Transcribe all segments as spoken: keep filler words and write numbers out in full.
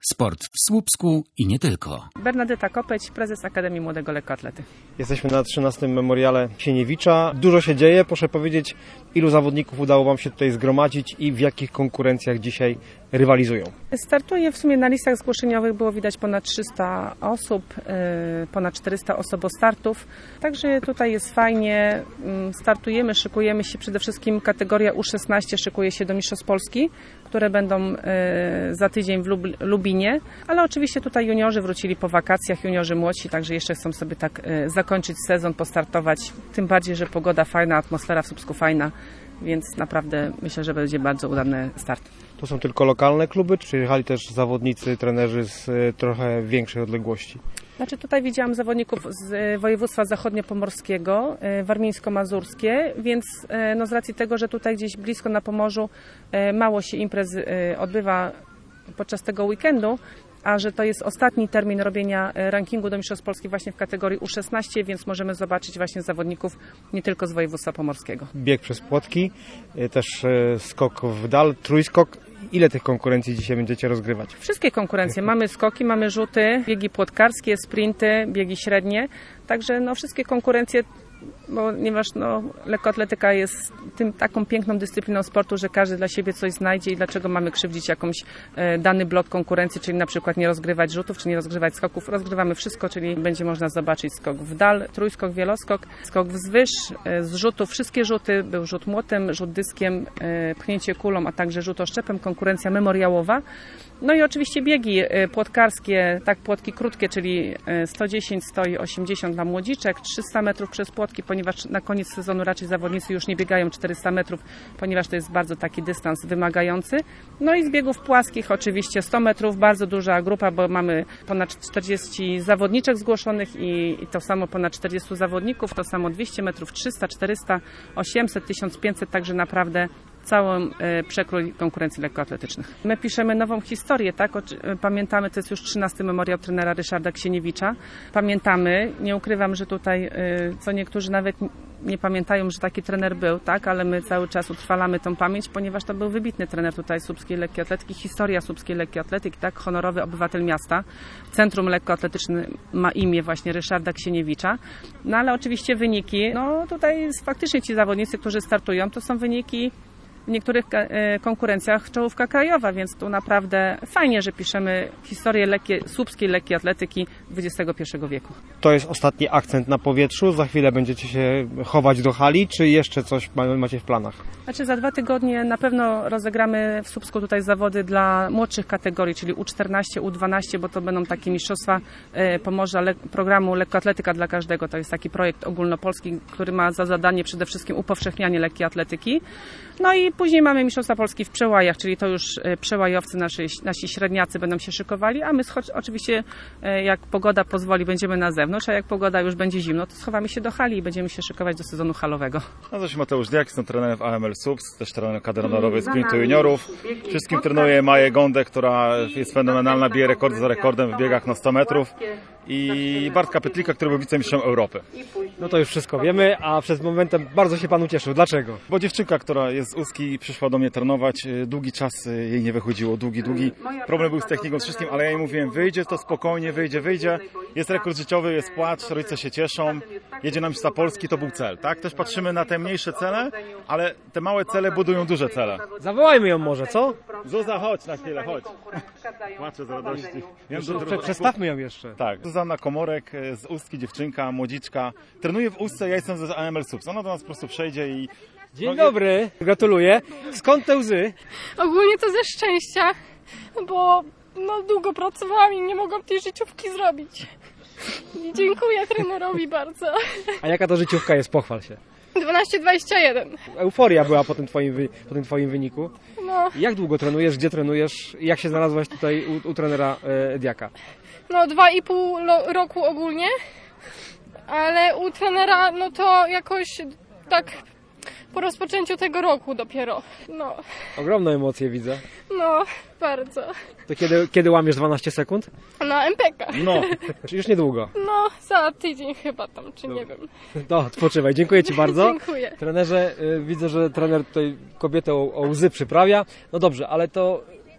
Sport w Słupsku i nie tylko. Bernadeta Kopeć, prezes Akademii Młodego Lekkoatlety. Jesteśmy na trzynastym Memoriale Sieniewicza. Dużo się dzieje. Proszę powiedzieć, ilu zawodników udało Wam się tutaj zgromadzić i w jakich konkurencjach dzisiaj rywalizują? Startuje w sumie na listach zgłoszeniowych było widać ponad trzysta osób, ponad czterysta osobostartów. Także tutaj jest fajnie. Startujemy, szykujemy się. Przede wszystkim kategoria U szesnaście szykuje się do Mistrzostw Polski, które będą za tydzień w Lubinie. Ale oczywiście tutaj juniorzy wrócili po wakacjach, juniorzy młodsi, także jeszcze chcą sobie tak zakończyć sezon, postartować. Tym bardziej, że pogoda fajna, atmosfera w Słupsku fajna, więc naprawdę myślę, że będzie bardzo udany start. To są tylko lokalne kluby, czy przyjechali też zawodnicy, trenerzy z trochę większej odległości? Znaczy tutaj widziałam zawodników z województwa zachodniopomorskiego, warmińsko-mazurskie, więc no z racji tego, że tutaj gdzieś blisko na Pomorzu mało się imprez odbywa podczas tego weekendu, a że to jest ostatni termin robienia rankingu do Mistrzostw Polski właśnie w kategorii U szesnaście, więc możemy zobaczyć właśnie zawodników nie tylko z województwa pomorskiego. Bieg przez płotki, też skok w dal, trójskok. Ile tych konkurencji dzisiaj będziecie rozgrywać? Wszystkie konkurencje. Mamy skoki, mamy rzuty, biegi płotkarskie, sprinty, biegi średnie. Także no, wszystkie konkurencje, ponieważ no, lekkoatletyka jest tym, taką piękną dyscypliną sportu, że każdy dla siebie coś znajdzie i dlaczego mamy krzywdzić jakąś e, dany blok konkurencji, czyli na przykład nie rozgrywać rzutów, czy nie rozgrywać skoków. Rozgrywamy wszystko, czyli będzie można zobaczyć skok w dal, trójskok, wieloskok, skok wzwyż, e, z rzutów, wszystkie rzuty, był rzut młotem, rzut dyskiem, e, pchnięcie kulą, a także rzut oszczepem, konkurencja memoriałowa. No i oczywiście biegi płotkarskie, tak płotki krótkie, czyli sto dziesięć, sto osiemdziesiąt dla młodziczek, trzysta metrów przez płotki, ponieważ na koniec sezonu raczej zawodnicy już nie biegają czterysta metrów, ponieważ to jest bardzo taki dystans wymagający. No i z biegów płaskich oczywiście sto metrów, bardzo duża grupa, bo mamy ponad czterdzieści zawodniczek zgłoszonych i, i to samo ponad czterdziestu zawodników, to samo dwieście metrów, trzysta, czterysta, osiemset, tysiąc pięćset, także naprawdę całą e, przekrój konkurencji lekkoatletycznych. My piszemy nową historię, tak? Pamiętamy, to jest już trzynasty memoriał trenera Ryszarda Ksieniewicza. Pamiętamy, nie ukrywam, że tutaj e, co niektórzy nawet nie pamiętają, że taki trener był, tak? Ale my cały czas utrwalamy tą pamięć, ponieważ to był wybitny trener tutaj słupskiej lekkoatletyki, historia słupskiej lekkoatletyki, tak? Honorowy obywatel miasta. Centrum lekkoatletyczne ma imię właśnie Ryszarda Ksieniewicza. No ale oczywiście wyniki, no tutaj faktycznie ci zawodnicy, którzy startują, to są wyniki w niektórych konkurencjach czołówka krajowa, więc tu naprawdę fajnie, że piszemy historię lekkie, słupskiej lekkiej atletyki dwudziestego pierwszego wieku. To jest ostatni akcent na powietrzu? Za chwilę będziecie się chować do hali, czy jeszcze coś macie w planach? Znaczy za dwa tygodnie na pewno rozegramy w Słupsku tutaj zawody dla młodszych kategorii, czyli U czternaście, U dwanaście, bo to będą takie mistrzostwa Pomorza le- programu Lekkoatletyka dla każdego. To jest taki projekt ogólnopolski, który ma za zadanie przede wszystkim upowszechnianie lekkiej atletyki. No i później mamy Mistrzostwa Polski w przełajach, czyli to już przełajowcy, nasi, nasi średniacy będą się szykowali, a my oczywiście jak pogoda pozwoli będziemy na zewnątrz, a jak pogoda już będzie zimno, to schowamy się do hali i będziemy się szykować do sezonu halowego. Nazywam się Mateusz Diak, jestem trenerem w A M L Słupsk, też trenerem kadry honorowej sprintu juniorów. Wszystkim trenuję Maję Gądę, która jest fenomenalna, bije rekordy za rekordem w biegach na sto metrów. I Bartka Pytlika, który był wicemistrzem Europy. No to już wszystko wiemy, a przed momentem bardzo się Pan ucieszył. Dlaczego? Bo dziewczynka, która jest z Ustki, przyszła do mnie trenować. Długi czas jej nie wychodziło, długi, długi. Problem był z techniką, z wszystkim, ale ja jej mówiłem, wyjdzie to spokojnie, wyjdzie, wyjdzie. Jest rekord życiowy, jest płacz, rodzice się cieszą. Jedzie na Mistrzostwa Polski, to był cel, tak? Też patrzymy na te mniejsze cele, ale te małe cele budują duże cele. Zawołajmy ją może, co? Zuza, chodź na chwilę, chodź. Płaczę z radości. Prze- przestawmy ją jeszcze. Tak. Zuzanna Komorek z Ustki, dziewczynka, młodziczka. Trenuje w Ustce, ja jestem z A M L Słupsk. Ona do nas po prostu przejdzie i... Dzień dobry, gratuluję. Skąd te łzy? Ogólnie to ze szczęścia, bo no, długo pracowałam i nie mogłam tej życiówki zrobić. I dziękuję trenerowi bardzo. A jaka to życiówka jest? Pochwal się. dwanaście dwadzieścia jeden. Euforia była po tym twoim, wy, po tym twoim wyniku. No. Jak długo trenujesz, gdzie trenujesz? Jak się znalazłaś tutaj u, u trenera e, Diaka? No dwa i pół lo- roku ogólnie, ale u trenera no to jakoś tak po rozpoczęciu tego roku dopiero. No. Ogromne emocje widzę. No, bardzo. To kiedy, kiedy łamiesz dwanaście sekund? Na M P K. No, już niedługo. No, za tydzień chyba tam, czy nie wiem. No, odpoczywaj. Dziękuję Ci bardzo. Dziękuję. Trenerze, y, widzę, że trener tutaj kobietę o, o łzy przyprawia. No dobrze, ale to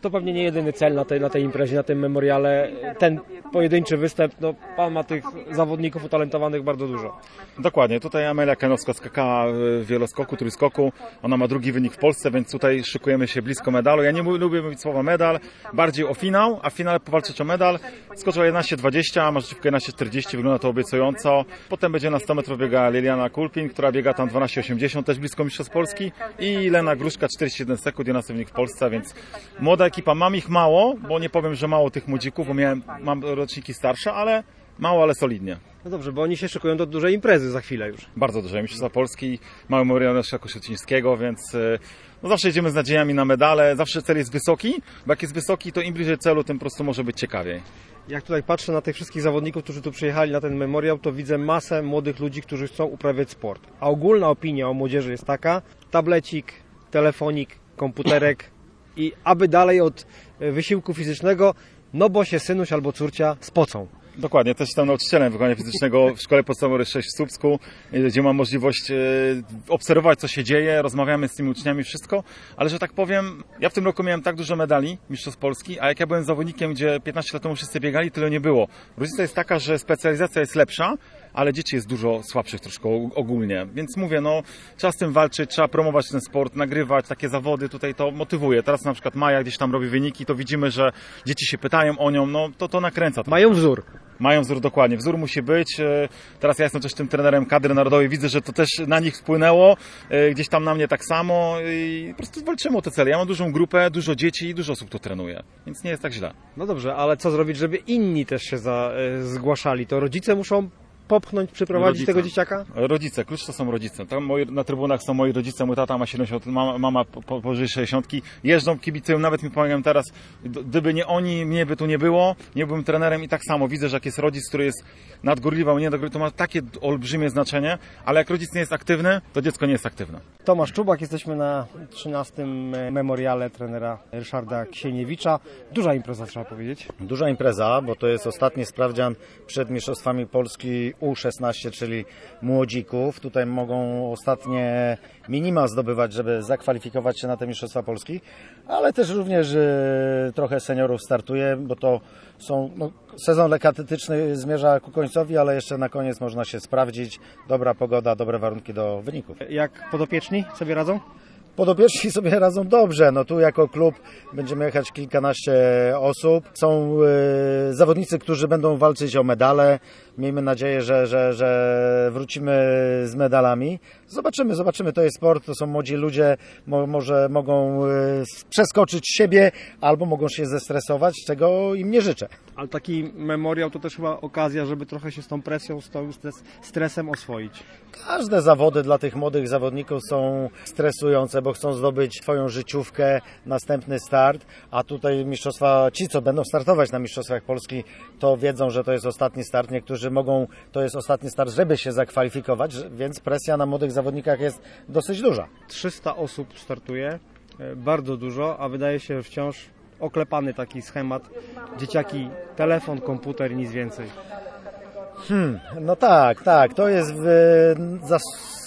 To pewnie nie jedyny cel na tej, na tej imprezie, na tym memoriale. Ten pojedynczy występ, no pan ma tych zawodników utalentowanych bardzo dużo. Dokładnie, tutaj Amelia Kenowska skakała w wieloskoku, trójskoku, ona ma drugi wynik w Polsce, więc tutaj szykujemy się blisko medalu. Ja nie lubię mówić słowa medal, bardziej o finał, a w finale powalczyć o medal. Skoczyła jedenaście dwadzieścia, ma rzeczywistkę jedenaście czterdzieści, wygląda to obiecująco. Potem będzie na sto metrów biegała Liliana Kulpin, która biega tam dwanaście osiemdziesiąt, też blisko mistrzostw Polski, i Lena Gruszka czterdzieści jeden sekund, jedenasty wynik w Polsce, więc młoda ekipa. Mam ich mało, bo nie powiem, że mało tych młodzików, bo miałem, mam roczniki starsze, ale mało, ale solidnie. No dobrze, bo oni się szykują do dużej imprezy za chwilę już. Bardzo dużej. Mistrzostwa Polski, mały memoriał Koszecińskiego, więc no zawsze jedziemy z nadziejami na medale, zawsze cel jest wysoki, bo jak jest wysoki, to im bliżej celu, tym po prostu może być ciekawiej. Jak tutaj patrzę na tych wszystkich zawodników, którzy tu przyjechali na ten memoriał, to widzę masę młodych ludzi, którzy chcą uprawiać sport. A ogólna opinia o młodzieży jest taka: tablecik, telefonik, komputerek i aby dalej od wysiłku fizycznego, no bo się synuś albo córcia spocą. Dokładnie, też jestem nauczycielem wychowania fizycznego w Szkole Podstawowej sześć w Słupsku, gdzie mam możliwość obserwować, co się dzieje, rozmawiamy z tymi uczniami, wszystko, ale że tak powiem, ja w tym roku miałem tak dużo medali mistrzostw Polski, a jak ja byłem zawodnikiem, gdzie piętnaście lat temu wszyscy biegali, tyle nie było. Różnica jest taka, że specjalizacja jest lepsza, ale dzieci jest dużo słabszych troszkę ogólnie, więc mówię, no trzeba z tym walczyć, trzeba promować ten sport, nagrywać takie zawody, tutaj to motywuje. Teraz na przykład Maja gdzieś tam robi wyniki, to widzimy, że dzieci się pytają o nią, no to to nakręca. Mają wzór. Mają wzór, dokładnie. Wzór musi być. Teraz ja jestem też tym trenerem kadry narodowej. Widzę, że to też na nich wpłynęło. Gdzieś tam na mnie tak samo. I po prostu walczymy o te cele. Ja mam dużą grupę, dużo dzieci i dużo osób tu trenuje. Więc nie jest tak źle. No dobrze, ale co zrobić, żeby inni też się za, zgłaszali? To rodzice muszą popchnąć, przyprowadzić rodzice. Tego dzieciaka? Rodzice, klucz to są rodzice. Tam moi, na trybunach są moi rodzice, mój tata ma siedemdziesiąt, mama, mama po, powyżej sześćdziesiątki. Jeżdżą, kibicują, nawet mi pomagają teraz. Gdyby nie oni, mnie by tu nie było, nie byłbym trenerem i tak samo widzę, że jak jest rodzic, który jest nadgorliwy, nie nadgorliwy, to ma takie olbrzymie znaczenie, ale jak rodzic nie jest aktywny, to dziecko nie jest aktywne. Tomasz Czubak, jesteśmy na trzynastym memoriale trenera Ryszarda Ksieniewicza. Duża impreza, trzeba powiedzieć. Duża impreza, bo to jest ostatni sprawdzian przed Mistrzostwami Polski U szesnaście, czyli młodzików. Tutaj mogą ostatnie minima zdobywać, żeby zakwalifikować się na te Mistrzostwa Polski, ale też również y, trochę seniorów startuje, bo to są, no, sezon lekkoatletyczny zmierza ku końcowi, ale jeszcze na koniec można się sprawdzić. Dobra pogoda, dobre warunki do wyników. Jak podopieczni sobie radzą? Podopieczni sobie radzą dobrze. No tu jako klub będziemy jechać kilkanaście osób. Są y, zawodnicy, którzy będą walczyć o medale. Miejmy nadzieję, że, że, że wrócimy z medalami. Zobaczymy, zobaczymy. To jest sport, to są młodzi ludzie. Mo, może mogą y, przeskoczyć siebie albo mogą się zestresować, czego im nie życzę. Ale taki memoriał to też chyba okazja, żeby trochę się z tą presją, z tą stres, stresem oswoić. Każde zawody dla tych młodych zawodników są stresujące, bo chcą zdobyć swoją życiówkę, następny start, a tutaj mistrzostwa, ci co będą startować na Mistrzostwach Polski, to wiedzą, że to jest ostatni start. Niektórzy mogą, to jest ostatni start, żeby się zakwalifikować, więc presja na młodych zawodnikach jest dosyć duża. trzysta osób startuje, bardzo dużo, a wydaje się wciąż oklepany taki schemat. Dzieciaki, telefon, komputer i nic więcej. Hmm, no tak, tak, to jest w, zas,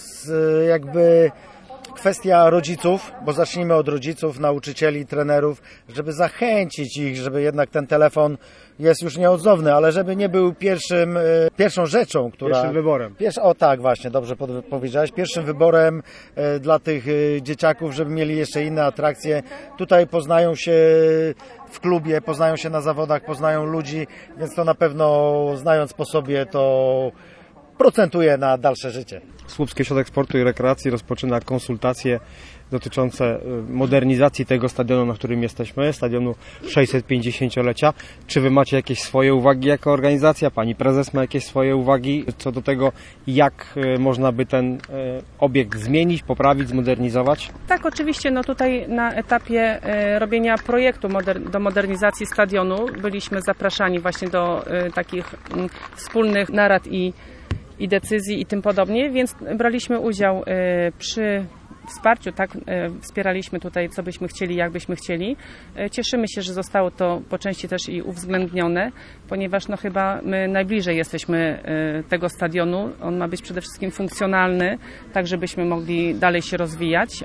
jakby kwestia rodziców, bo zacznijmy od rodziców, nauczycieli, trenerów, żeby zachęcić ich, żeby jednak ten telefon jest już nieodzowny, ale żeby nie był pierwszym, pierwszą rzeczą, która... Pierwszym wyborem. Pierwszy, o tak, właśnie, dobrze powiedziałeś. Pierwszym wyborem dla tych dzieciaków, żeby mieli jeszcze inne atrakcje. Tutaj poznają się w klubie, poznają się na zawodach, poznają ludzi, więc to na pewno, znając po sobie, to procentuje na dalsze życie. Słupski Ośrodek Sportu i Rekreacji rozpoczyna konsultacje dotyczące modernizacji tego stadionu, na którym jesteśmy, stadionu sześćsetpięćdziesięciolecia. Czy wy macie jakieś swoje uwagi jako organizacja? Pani prezes ma jakieś swoje uwagi co do tego, jak można by ten obiekt zmienić, poprawić, zmodernizować? Tak, oczywiście. No tutaj na etapie robienia projektu moder- do modernizacji stadionu byliśmy zapraszani właśnie do takich wspólnych narad i i decyzji i tym podobnie, więc braliśmy udział przy wsparciu, tak, wspieraliśmy tutaj, co byśmy chcieli, jak byśmy chcieli. Cieszymy się, że zostało to po części też i uwzględnione, ponieważ no chyba my najbliżej jesteśmy tego stadionu. On ma być przede wszystkim funkcjonalny, tak żebyśmy mogli dalej się rozwijać.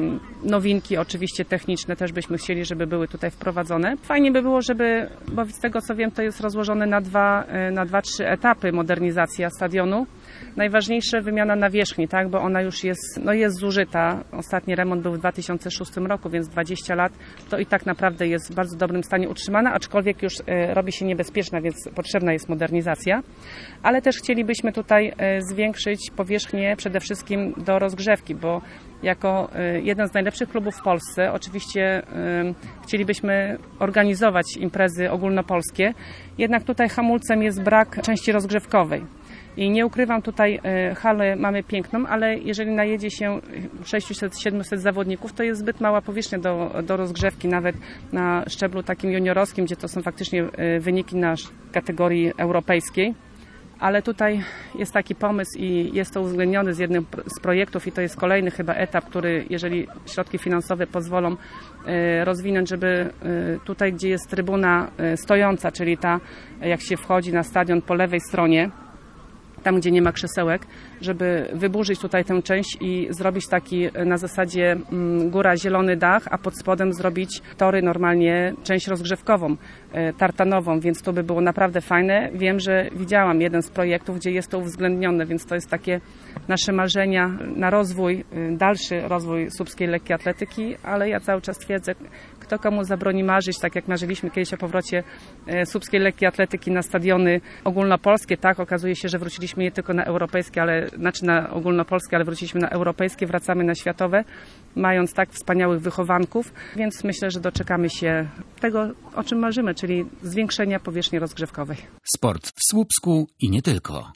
Nowinki oczywiście techniczne też byśmy chcieli, żeby były tutaj wprowadzone. Fajnie by było, żeby, bo z tego co wiem, to jest rozłożone na dwa, na dwa, trzy etapy modernizacja stadionu. Najważniejsze wymiana nawierzchni, tak, bo ona już jest, no jest zużyta. Ostatni remont był w dwa tysiące szóstym roku, więc dwadzieścia lat to i tak naprawdę jest w bardzo dobrym stanie utrzymana, aczkolwiek już e, robi się niebezpieczna, więc potrzebna jest modernizacja. Ale też chcielibyśmy tutaj e, zwiększyć powierzchnię przede wszystkim do rozgrzewki, bo jako e, jeden z najlepszych klubów w Polsce oczywiście e, chcielibyśmy organizować imprezy ogólnopolskie, jednak tutaj hamulcem jest brak części rozgrzewkowej. I nie ukrywam, tutaj halę mamy piękną, ale jeżeli najedzie się sześćset siedemset zawodników, to jest zbyt mała powierzchnia do, do rozgrzewki, nawet na szczeblu takim juniorowskim, gdzie to są faktycznie wyniki na kategorii europejskiej. Ale tutaj jest taki pomysł i jest to uwzględnione z jednym z projektów i to jest kolejny chyba etap, który, jeżeli środki finansowe pozwolą rozwinąć, żeby tutaj, gdzie jest trybuna stojąca, czyli ta, jak się wchodzi na stadion po lewej stronie, tam gdzie nie ma krzesełek, żeby wyburzyć tutaj tę część i zrobić taki na zasadzie góra zielony dach, a pod spodem zrobić tory normalnie, część rozgrzewkową, tartanową, więc to by było naprawdę fajne. Wiem, że widziałam jeden z projektów, gdzie jest to uwzględnione, więc to jest takie nasze marzenia na rozwój, dalszy rozwój słupskiej lekkiej atletyki, ale ja cały czas twierdzę, kto komu zabroni marzyć, tak jak marzyliśmy kiedyś o powrocie słupskiej lekkiej atletyki na stadiony ogólnopolskie, tak, okazuje się, że wróciliśmy nie tylko na europejskie, ale, znaczy na ogólnopolskie, ale wróciliśmy na europejskie, wracamy na światowe, mając tak wspaniałych wychowanków, więc myślę, że doczekamy się tego, o czym marzymy, czyli zwiększenia powierzchni rozgrzewkowej. Sport w Słupsku i nie tylko.